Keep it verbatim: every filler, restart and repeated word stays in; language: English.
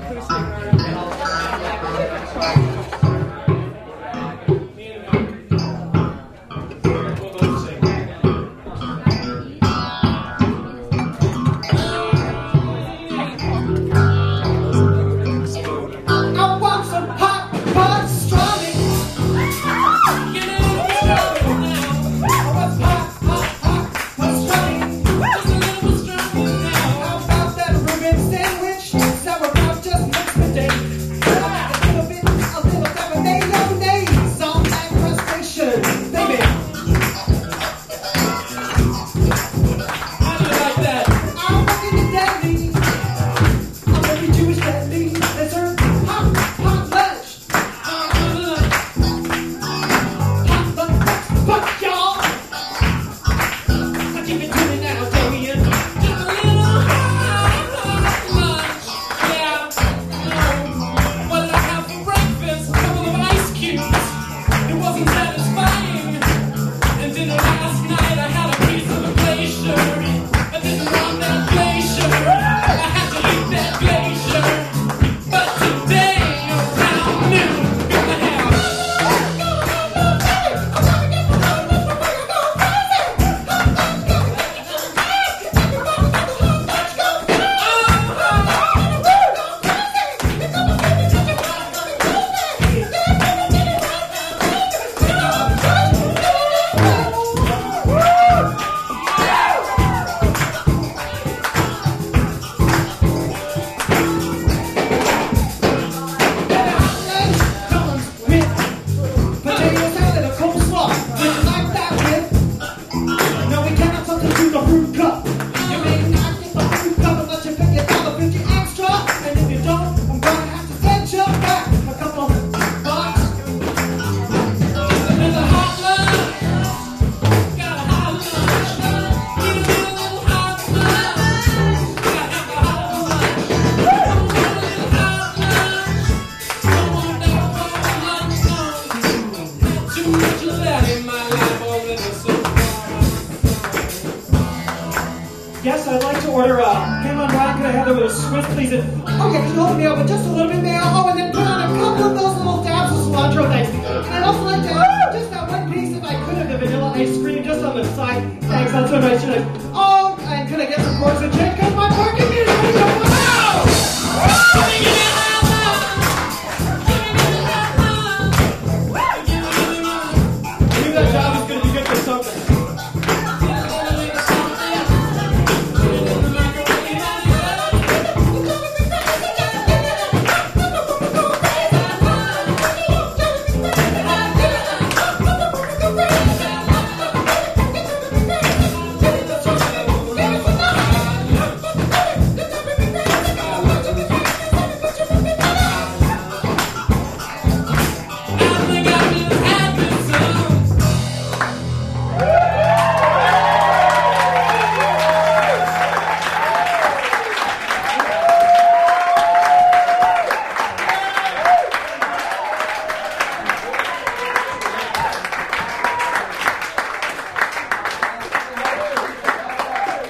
Yes, I'd like to order a ham on rye. Could I have it with a Swiss, please? And, oh, yeah, can you hold me up with just a little bit, mayo? Oh, and then put on a couple of those little dabs of cilantro, thanks. And I'd also like to have just that one piece, if I could, of the vanilla ice cream just on the side. Thanks, that's so nice. Should I? Oh, and could I get some corks and chicken? Because my parking